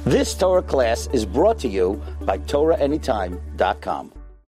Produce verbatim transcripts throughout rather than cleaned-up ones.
This Torah class is brought to you by Torah Anytime dot com.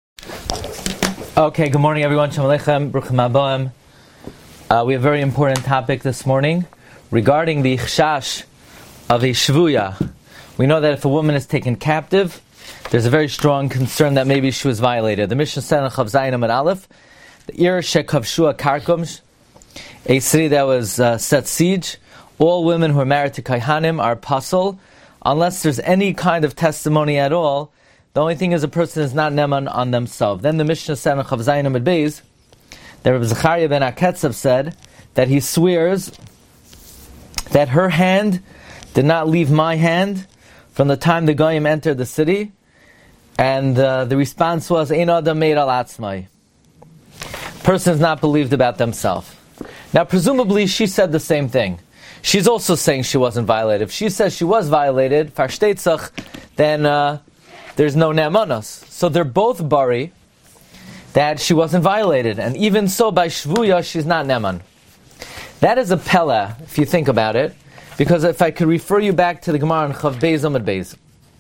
Okay, good morning everyone. Shalom Aleichem, Bruchim Haboim. Uh, we have a very important topic this morning regarding the chashash of a shvuya. We know that if a woman is taken captive, there's a very strong concern that maybe she was violated. The Mishnah said in Chav Zayin Amud Aleph, the Ir Shekavshua Karkum, a city that was uh, set siege, all women who are married to Kaihanim are pasul, unless there's any kind of testimony at all. The only thing is a person is not neman on themselves. Then the Mishnah said in Chav Zayin Amud Beis that Rabbi Zechariah ben Aketzav said that he swears that her hand did not leave my hand from the time the Goyim entered the city, and uh, the response was, Ein adam meid al atzmai. Person is not believed about themselves. Now presumably she said the same thing. She's also saying she wasn't violated. If she says she was violated, farштeitzach, then uh, there's no ne'amanos. So they're both bari that she wasn't violated. And even so, by shvuya, she's not ne'man. That is a pella, if you think about it. Because if I could refer you back to the Gemara on Chav Beis Amud Beis.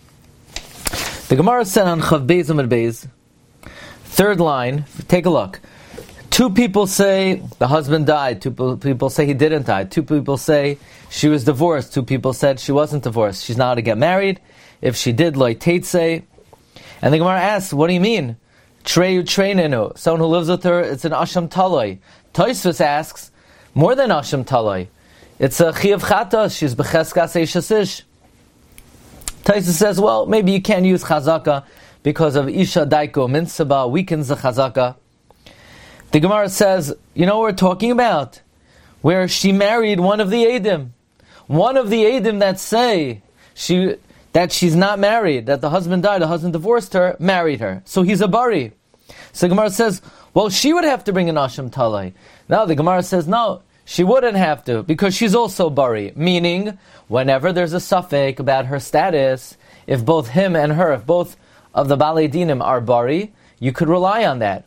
The Gemara said on Chav Beis Amud Beis, third line, take a look. Two people say the husband died. Two people say he didn't die. Two people say she was divorced. Two people said she wasn't divorced. She's not allowed to get married. If she did, loy teitze. And the Gemara asks, what do you mean? Treyu treinenu. Someone who lives with her, it's an asham taloi. Tosfos asks, more than asham taloi. It's a chiyav chata. She's becheskas eishasish. Tosfos says, well, maybe you can't use chazaka because of isha daiko minsaba weakens the chazaka. The Gemara says, you know what we're talking about? Where she married one of the Eidim. One of the Eidim that say she that she's not married, that the husband died, the husband divorced her, married her. So he's a bari. So the Gemara says, well, she would have to bring an Asham Talai. Now the Gemara says, no, she wouldn't have to, because she's also bari. Meaning, whenever there's a suffix about her status, if both him and her, if both of the Balei Dinim are bari, you could rely on that.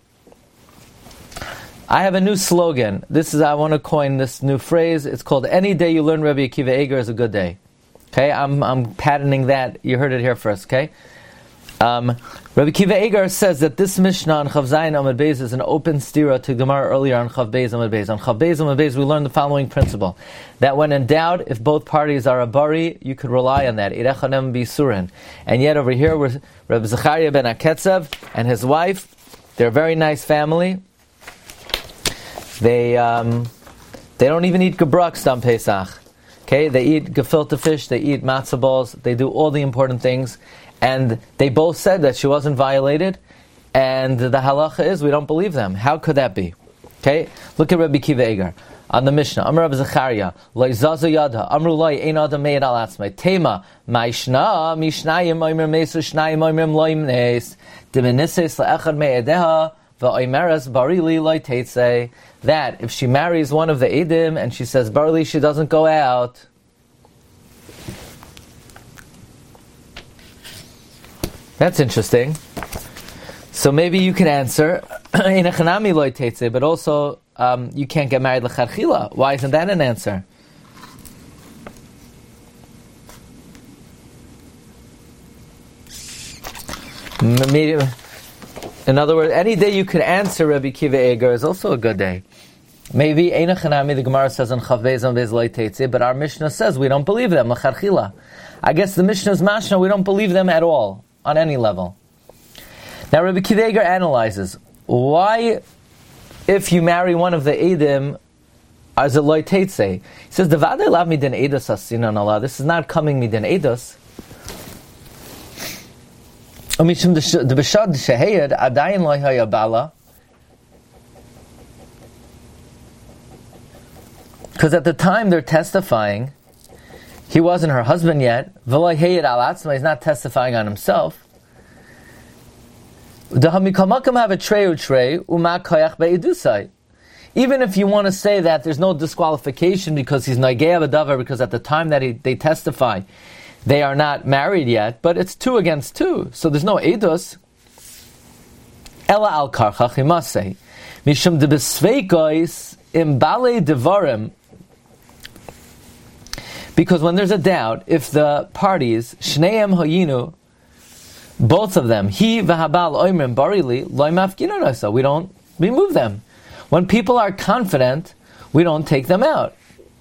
I have a new slogan. This is, I want to coin this new phrase. It's called, any day you learn Rabbi Akiva Eiger is a good day. Okay, I'm I'm patenting that. You heard it here first, okay? Um, Rabbi Akiva Eiger says that this Mishnah on Chav Zayin Amud Beis is an open stira to Gemara earlier on Chav Beis Amud Beis. On Chav Beis Amud Beis we learned the following principle. That when in doubt, if both parties are a bari, you could rely on that. Irechanem bisurin. And yet over here, we're Rabbi Zechariah ben Aketzav and his wife, they're a very nice family. They um, they don't even eat gebraks on Pesach. Okay, they eat gefilte fish, they eat matzah balls, they do all the important things, and they both said that she wasn't violated, and the halacha is we don't believe them. How could that be? Okay, look at Rabbi Akiva Eiger on the Mishnah. Amar Rabbi Zechariah, Lo zazu yada, Amru Lo ein adam meid al atzmai. Tema, ma'ishna mishnayim oimer mesu shnayim oimer loim nes demenises la'echad me'edeha. Barili loy teitze, that if she marries one of the Eidim and she says barili, she doesn't go out. That's interesting. So maybe you can answer Einachanami loy teitze, but also um, you can't get married l'chadchila. Why isn't that an answer? Maybe. In other words, any day you could answer Rabbi Akiva Eiger is also a good day. Maybe Einachanami, the Gemara says on Chav Beis Amud Beis Lo Teitze, but our Mishnah says we don't believe them, l'charchila. I guess the Mishnah's mashna, we don't believe them at all, on any level. Now Rabbi Akiva Eiger analyzes, why, if you marry one of the Eidim, as a Lo Teitze? He says, the Vadei lav midin Eidos asinan Allah. This is not coming midin Eidos. Because at the time they're testifying, he wasn't her husband yet. He's not testifying on himself. Even if you want to say that there's no disqualification because he's Naigei B'davar, because at the time that he, they testify, they are not married yet, but it's two against two, so there's no edus. Ela al karchach, he must say, mishum de besveikois im bale devarim, Because when there's a doubt, if the parties, Shneim Hayinu, both of them, he v'habal oimrim barili loy mafkinunasa, we don't remove them. When people are confident, we don't take them out.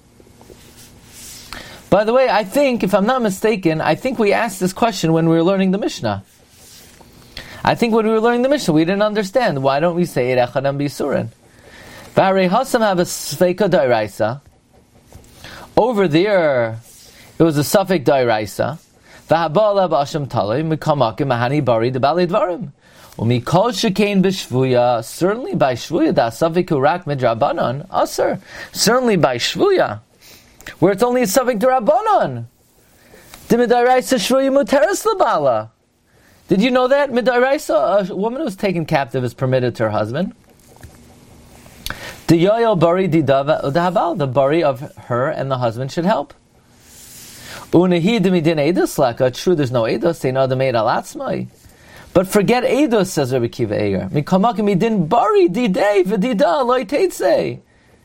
By the way, I think, if I'm not mistaken, I think we asked this question when we were learning the Mishnah. I think when we were learning the Mishnah, we didn't understand. Why don't we say it echadam b'yisurin? V'harei hasam have a sfeika d'oraisa. Over there, it was a suffik d'oraisa. V'habala b'asham talei mikamakim mahani bari d'balei dvarim. Umikol shekain b'shvuya. Certainly by shvuya da suffik urak midrabanan aser. Certainly by shvuya, where it's only a suffik d'rabanan. D'midairaisa shvuya muteres l'bala. Did you know that? Midairaisa, a woman who's taken captive is permitted to her husband. The yoyo bari didav, the bari of her and the husband should help. Unahi demidin edus laka. True, there's no edus. They know the made alatzmai. But forget edus, says Rabbi Kiva Eger. Mikamakim midin bari didei v'dida loy teitzei.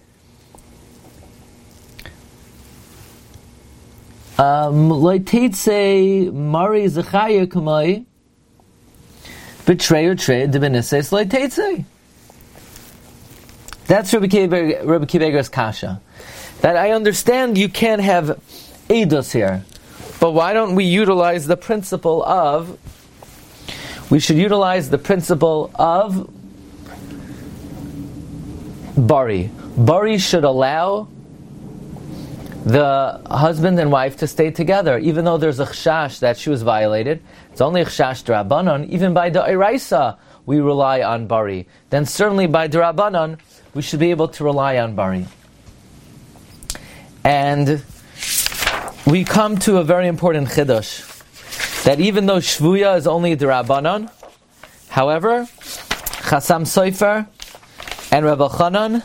Loy teitzei mari zechaya kamai. Betray or trade the benisses loy teitzei. That's Rabbi Kiva, Rabbi Kiva Eger's kasha. That I understand you can't have edus here, but why don't we utilize the principle of? We should utilize the principle of bari. Bari should allow the husband and wife to stay together, even though there's a chashash that she was violated. It's only a chashash d'Rabbanan. Even by the Iraisa, we rely on bari. Then certainly by d'Rabbanan, we should be able to rely on bari. And we come to a very important chiddush, that even though shvuya is only d'Rabbanan, however, Chasam Sofer and Rebbe Chanan,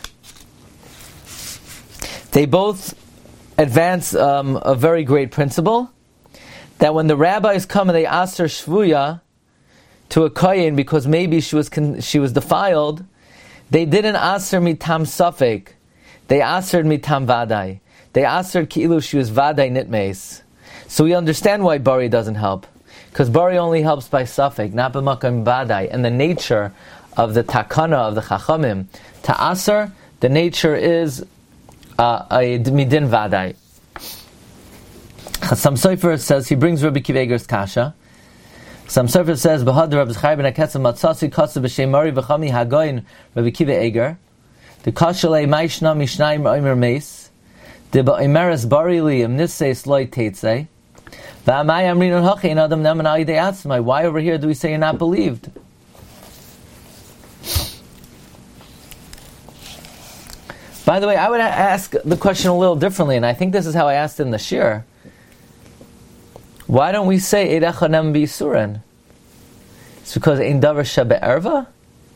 they both advance um, a very great principle, that when the rabbis come and they ask her shvuya to a kohen because maybe she was con- she was defiled, they didn't ask her mitam safek, they asked her mitam vadai. They asked her ki'ilu she was vadai nitmeis. So we understand why bari doesn't help, because bari only helps by safek, not b'makam vadai. And the nature of the takana of the chachamim to aser, the nature is uh, a midin vadai. Chasam Sofer says, he brings Rabbi Kiva Eger's kasha. Chasam Sofer says, B'hadar Rabbi Zechariah ben Aketzim matzasi kasa b'shem Mari v'chami hagoyin Rabbi Kiva Eger. The kasha lei maishna mishnayim oimer meis. The ba'imeres bari li im nisseis loy teitzei. V'amai amrinun hachi adam neman ayidei atzmai. Why over here do we say you're not believed? By the way, I would ask the question a little differently, and I think this is how I asked in the shir. Why don't we say Eirecha Nem B'Yisuren? It's because Ein Davar Shebe'erva?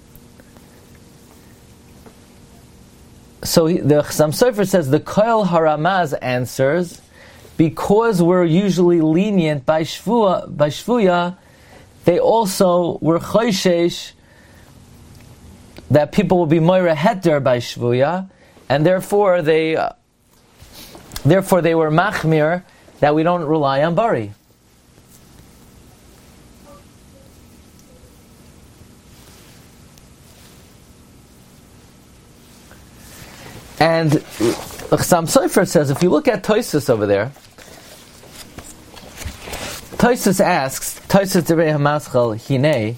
So he, the Chasam Sofer says the Koil Haramaz answers, because we're usually lenient by Shvuya, by Shvuya, they also were Choyshesh that people will be Moira Heter by Shvuya, and therefore they uh, therefore they were Machmir that we don't rely on Bari. And Chasam Sofer says, if you look at Tosfos over there, Tosfos asks, Tosfos Derei HaMaschal Hinei,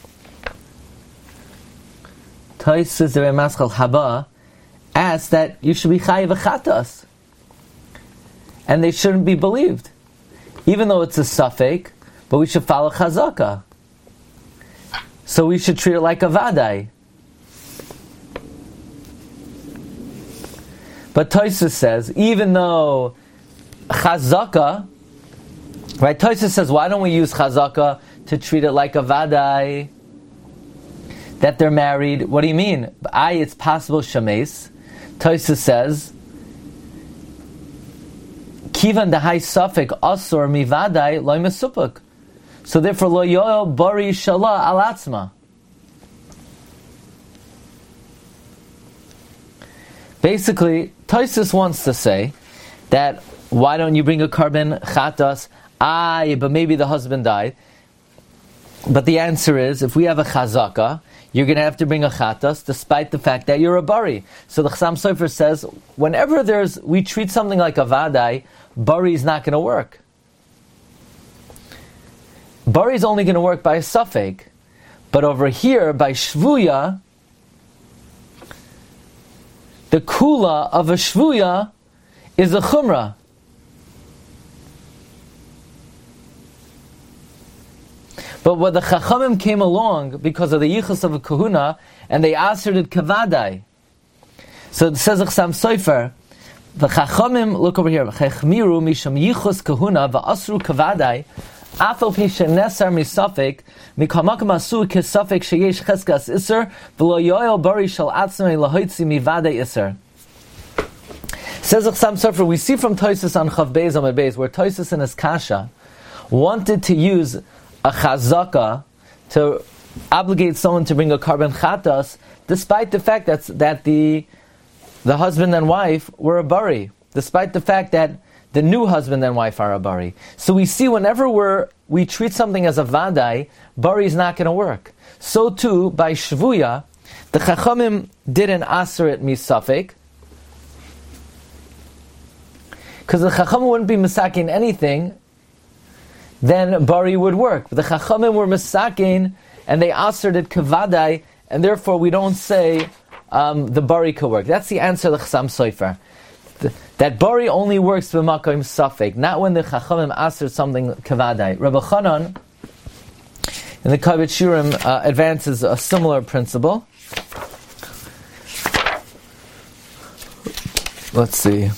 Tosfos Derei HaMaschal Haba, asks that you should be Chayiv Chatas, and they shouldn't be believed, even though it's a suffix, but we should follow Chazaka. So we should treat it like a Vadai. But Tosfos says, even though Chazaka, right, Tosfos says, why don't we use Chazaka to treat it like a Vadai, that they're married? What do you mean? I, it's possible Shames. Tosfos says, Kivan dehai safek asur mi vadai loy mesupuk. So therefore, lo yoel bari shala alatzma. Basically, Tosfos wants to say that why don't you bring a carbon chatas? Aye, but maybe the husband died. But the answer is, if we have a chazaka, you're going to have to bring a chatas, despite the fact that you're a bari. So the Chassam Sofer says, whenever there's we treat something like a vadai, bari is not going to work. Bari is only going to work by a suffix. But over here, by shvuya, the kula of a shvuya is a chumrah. But when the Chachamim came along because of the yichus of a kahuna, and they asserted kavadai. So it says Chassam Sofer, the Chachamim, look over here, Chechmiru misham yichus kahuna va'asru kavadai, afal pi shenesar misafik, mikamakam asur kesafik sheyesh cheskas iser, v'lo yoel bari shal atzmei lahoitzi mivadai iser. Says Chassam Sofer, we see from Tosfos on Chav Beis Amud Beis, where Tosfos in his Kasha wanted to use a chazaka to obligate someone to bring a carbon chatas, despite the fact that that the the husband and wife were a bari, despite the fact that the new husband and wife are a bari. So we see whenever we're we treat something as a vadai, bari is not going to work. So too by shvuya, the chachamim didn't aser it misafik, because the chachamim wouldn't be misakin anything. Then bari would work. But the chachamim were misakin, and they asserted kavadai, and therefore we don't say um, the bari could work. That's the answer to the Chassam Sofer. The, that bari only works b'makom safek, not when the chachamim assert something kavadai. Rabbi Chanan in the Kavod Shurim uh, advances a similar principle. Let's see.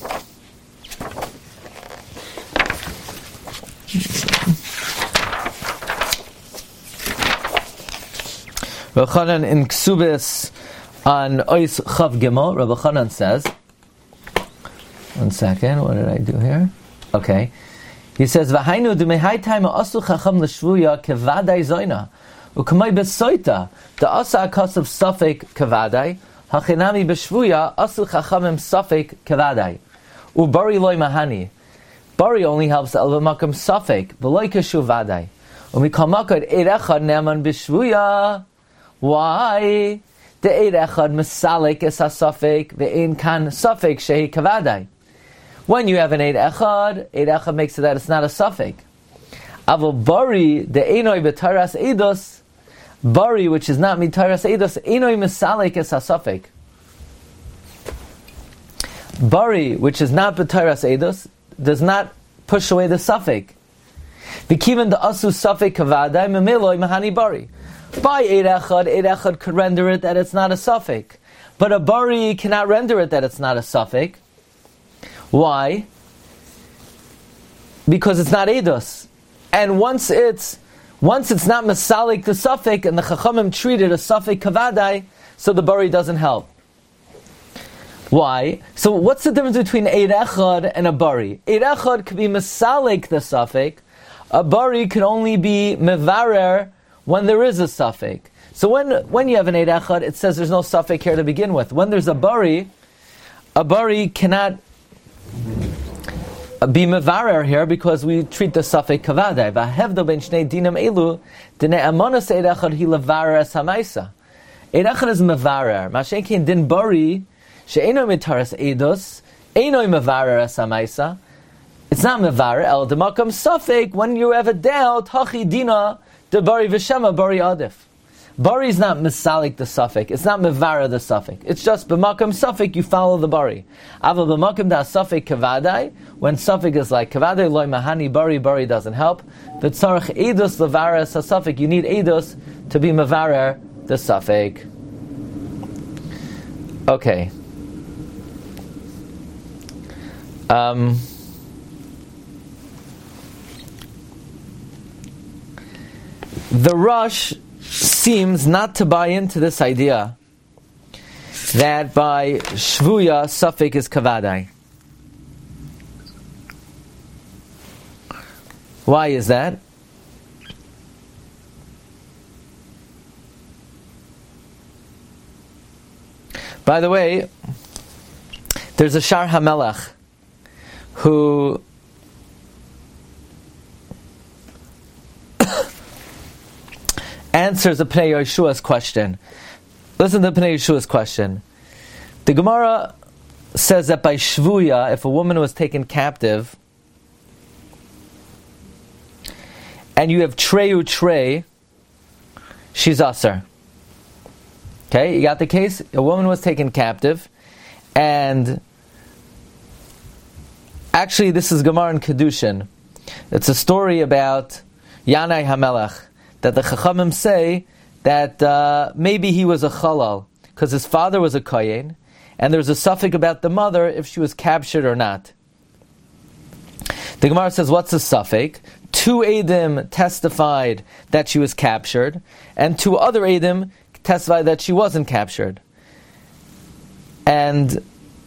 Rabbi Chanan in Ksubis on Ois Chav Gimel, Rabbi Chanan says, one second, what did I do here? Okay. He says, V'hainu d'mehai time asu chacham l'shvuya kevadai zoina, u'kamai besoita, the asa akas of safek kevadai, hachinami b'shvuya asu chachamim safek kevadai, u'bari loy mahani. Bari only helps el b'makam safek, v'loy keshu vadai, u'mikamakad eirechad neman b'shvuya. Why? The eid echad mesalik es hasafek ve'in kan safek shehi kavadai. When you have an eid echad, eid echad makes it that it's not a safek. Avol bari the einoi b'taras eidos, bari which is not mitaras eidos, einoi mesalik es hasafek. Bari which is not b'taras eidos does not push away the safek. V'kiven the asu safek kavadai memiloi mahani bari. By Eid Echad, Eid Echad could render it that it's not a suffix. But a bari cannot render it that it's not a suffix. Why? Because it's not Eidos. And once it's once it's not Masalik the suffix, and the Chachamim treated a suffix kavadai, so the bari doesn't help. Why? So what's the difference between Eid Echad and a bari? Eid Echad could be Masalik the suffix. A bari could only be Mevarer when there is a suffix. So when when you have an Eid Echad, it says there's no suffix here to begin with. When there's a bari, a bari cannot be mevarer here because we treat the suffix kavadai. V'hevdo ben shnei dinam elu dine amonas Eid Echad hi levarer es hamaisa. Eid Echad is mevarer. Mashenkin din bari she'eno mitaras eidos eno mevarer es hamaisa. It's not mevarer el demakam suffix. When you have a doubt, hachi dina the bari v'shema bari adif. Bari is not misalik the suffix. It's not mevara the suffix. It's just b'makam suffix you follow the bari. Ava b'makam da suffix kavadai. When suffix is like kavadai loy mahani bari, bari doesn't help. V'tzarech edus levara sa suffix. You need edus to be mevara the suffix. Okay. Um. The Rosh seems not to buy into this idea that by shvuya suffix is kavadai. Why is that? By the way, there's a Shar HaMelech who answers the Pnei Yeshua's question. Listen to Pnei Yeshua's question. The Gemara says that by Shvuya, if a woman was taken captive, and you have Treyu Trey, she's Aser. Okay, you got the case? A woman was taken captive, and actually this is Gemara in Kedushin. It's a story about Yanai HaMelech, that the Chachamim say that uh, maybe he was a Chalal, because his father was a Kohen, and there's a suffix about the mother if she was captured or not. The Gemara says, what's the suffix? Two Eidim testified that she was captured, and two other Eidim testified that she wasn't captured. And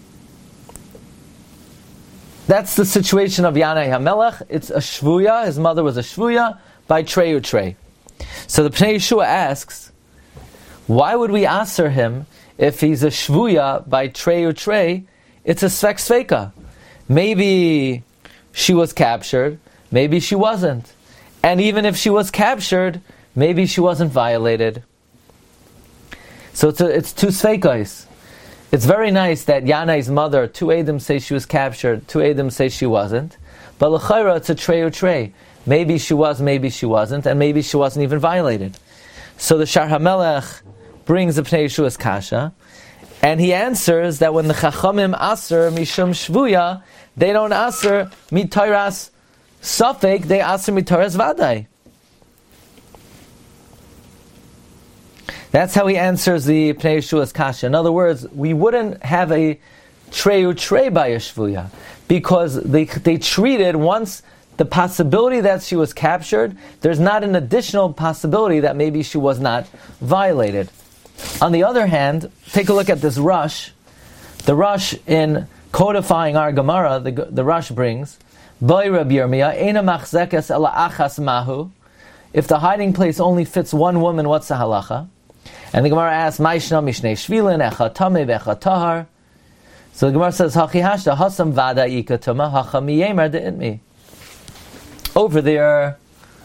that's the situation of Yanai HaMelech. It's a Shvuya, his mother was a Shvuya, by Treyu Trey. So the Pnei Yeshua asks, why would we answer him if he's a Shvuya by Treyu Trey? It's a Svek Sveka. Maybe she was captured, maybe she wasn't. And even if she was captured, maybe she wasn't violated. So it's, a, it's two Svekais. It's very nice that Yanai's mother, two Eidim say she was captured, two Eidim say she wasn't. But l'chayra, it's a Treyu Trey. Maybe she was, maybe she wasn't, and maybe she wasn't even violated. So the Shar HaMelech brings the Pnei Yeshua's kasha, and he answers that when the Chachamim aser mishum shvuya, they don't aser mitayras safek, they aser mitayras vadai. That's how he answers the Pnei Yeshua's kasha. In other words, we wouldn't have a treyu trey by a shvuya, because they they treated once the possibility that she was captured, there's not an additional possibility that maybe she was not violated. On the other hand, take a look at this Rush. The Rush, in codifying our Gemara, the, the Rush brings, Boi Reb Yirmiyah, Eina machzekes ela achas mahu. If the hiding place only fits one woman, what's the halacha? And the Gemara asks, Maishna mishnei shvilin, echa tameh vecha tahar. So the Gemara says, Hachi hashta, hasam vada ika tuma, hacha miyemer de'itmi. Over there,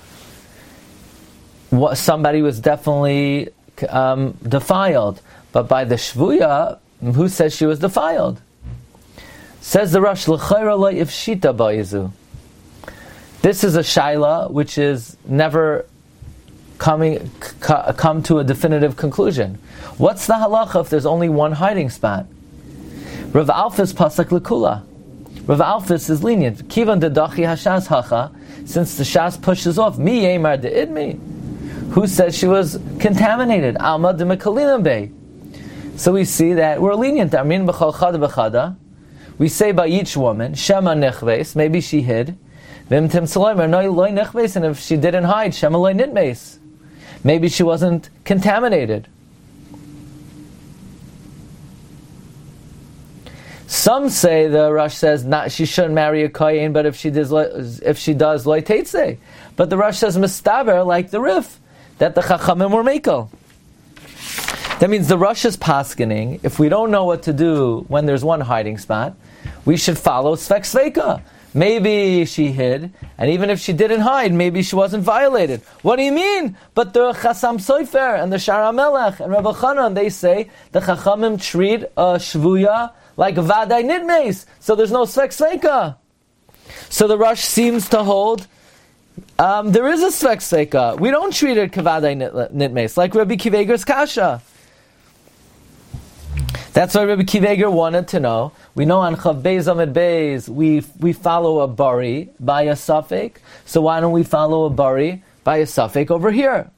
what, somebody was definitely um, defiled. But by the Shvuya, who says she was defiled? Says the Rosh, L'chayra lo ifshita ba'izu. This is a shaila which is never coming c- come to a definitive conclusion. What's the halacha if there's only one hiding spot? Rav Alphys pasak l'kula. Rav Alphys is lenient. Kivan dedachi hashas hacha. Since the shas pushes off, mi yemar de'idmi. Who says she was contaminated? Alma de mekalilim bey. So we see that we're lenient. Amin b'chol chada b'chada. We say by each woman, shema nechves. Maybe she hid. V'im tim tzalomer no loy nechves. And if she didn't hide, shema loy nitmes. Maybe she wasn't contaminated. Some say the Rush says not she shouldn't marry a kohen, but if she does, if she does, loy teitzei. But the Rush says mistaber like the Rif that the Chachamim were mekel. That means the Rush is paskening. If we don't know what to do when there's one hiding spot, we should follow Svek Sveka. Maybe she hid, and even if she didn't hide, maybe she wasn't violated. What do you mean? But the Chasam Sofer and the Shar HaMelech and Rebbe Chanan, they say the Chachamim treat a Shvuya like Vadai Nidmes, so there's no Svek Sveka. So the Rush seems to hold um, there is a Svek Sveka. We don't treat it Kavadai Nidmes, like Rabbi Kiveger's Kasha. That's why Rabbi Kiveger wanted to know. We know on Chav Beis Amid Beis we we follow a bari by a suffix. So why don't we follow a bari by a suffix over here?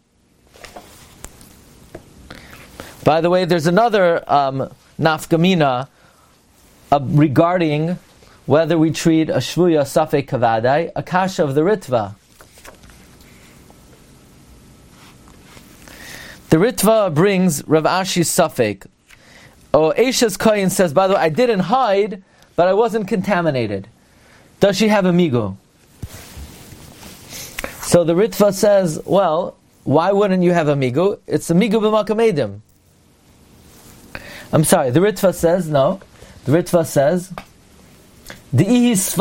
By the way, there's another um, nafkamina uh, regarding whether we treat a shvuya suffix kavadai, a kasha of the Ritva. The Ritva brings Rav Ashi's suffix. Oh, Eisha's Kohen says, by the way, I didn't hide, but I wasn't contaminated. Does she have a migu? So the Ritva says, well, why wouldn't you have a migu? It's a migu b'makam edim. I'm sorry, the Ritva says, no. The Ritva says, Maybe there's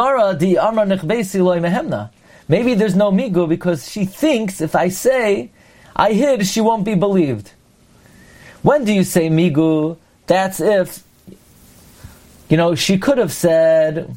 no migu because she thinks if I say I hid, she won't be believed. When do you say migu? That's if, you know, she could have said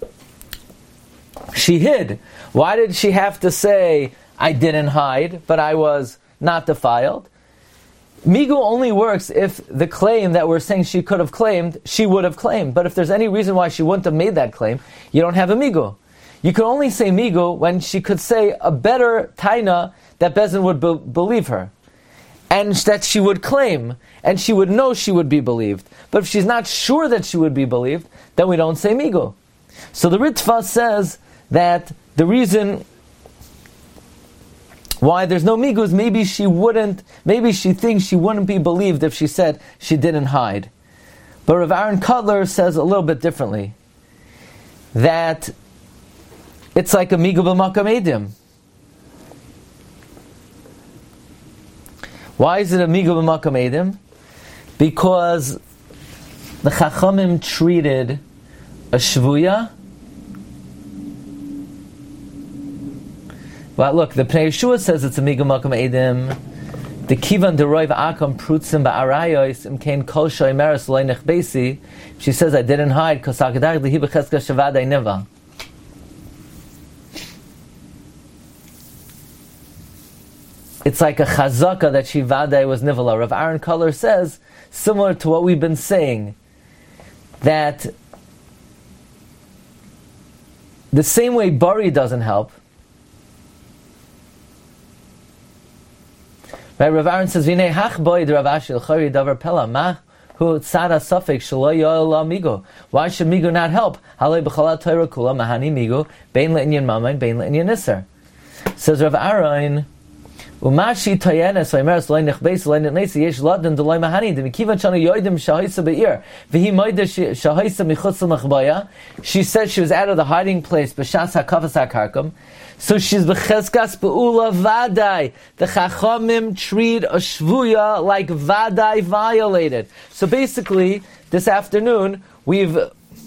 she hid. Why did she have to say I didn't hide, but I was not defiled? Migu only works if the claim that we're saying she could have claimed, she would have claimed. But if there's any reason why she wouldn't have made that claim, you don't have a migu. You can only say migu when she could say a better taina that Bezin would be- believe her. And that she would claim, and she would know she would be believed. But if she's not sure that she would be believed, then we don't say migu. So the Ritva says that the reason why there's no migu is maybe she wouldn't, maybe she thinks she wouldn't be believed if she said she didn't hide. But Rav Aaron Kotler says a little bit differently. That it's like a migu b'makam edim. Why is it a migu b'makam edim? Because the Chachamim treated a shvuya. Well, look, the Pnei Yeshua says it's a migu b'makam edim. The kivan deroiv akam prutzim ba'arayos imkein kol shoymeres loy nechbesi. She says I didn't hide because hakadag lihi b'cheska shavadai neva. It's like a chazaka that she vadai was nivala. Rav Aaron Kotler says, similar to what we've been saying, that the same way bari doesn't help, right? Rav Aaron says, "Vinei hach boy Rav Ashi l'chari davar pela ma hu tzara safek shelo yoel la migo." Why should migo not help? Halei b'chala Torah kula mahani migo bein le'inyan mamayin bein le'inyan nisser. Says Rav Aaron, "Umashi toyenes v'yimeres loy nechbeis loy netnesi yesh laden deloy mahani demikivan shana yoidim shahaisa be'ir v'hi moida shahaisa michutz l'machbaya." She said she was out of the hiding place b'shas hakavas hakarkam. So she's b'cheskas be'ula vadai. The Chachamim treat a shvuya like vadai violated. So basically, this afternoon, we've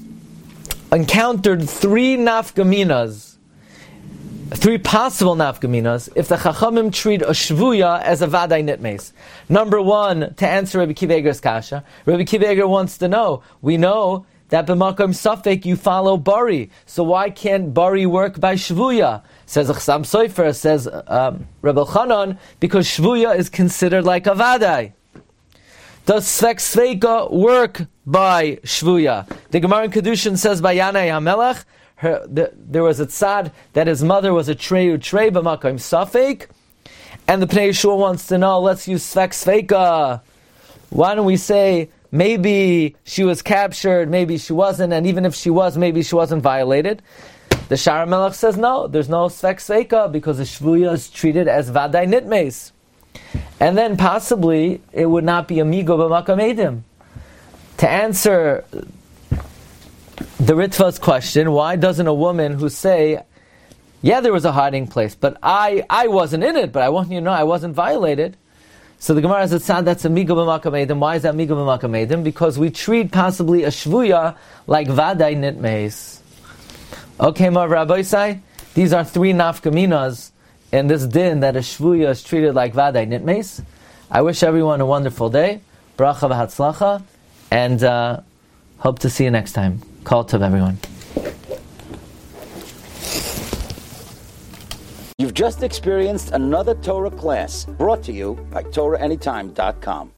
encountered three nafkaminas, three possible nafkaminas, if the Chachamim treat a shvuya as a vadai nitmes. Number one, to answer Rabbi Kiva Eger's kasha, Rabbi Kiva Eger wants to know, we know that b'makam safek you follow bari, so why can't bari work by shvuya? Says Chasam Sofer, says um, Rebbe Chanan, because shvuya is considered like a vadai. Does svek sveika work by shvuya? The Gemara in Kedushin says by Yanai HaMelech, her, the, there was a tzad that his mother was a treyu trey b'makam safek, and the Pnei Yeshua wants to know, let's use svek sveika. Why don't we say, maybe she was captured, maybe she wasn't, and even if she was, maybe she wasn't violated? The Shara Melech says no, there's no svek sveika because the shvuya is treated as vadai nitmes. And then possibly it would not be a migo b'makam edim. To answer the Ritva's question, why doesn't a woman who say, yeah, there was a hiding place, but I, I wasn't in it, but I want you to know I wasn't violated. So the Gemara says, that's a migo b'makam edim. Why is that migo b'makam edim? Because we treat possibly a shvuya like vadai nitmes. Okay, Mar Rabbi Sai, these are three nafkaminas in this din that a shvuya is treated like vadai nitmes. I wish everyone a wonderful day, bracha v'hatzlacha, and uh, hope to see you next time. Kol tov, everyone. You've just experienced another Torah class brought to you by Torah Anytime dot com.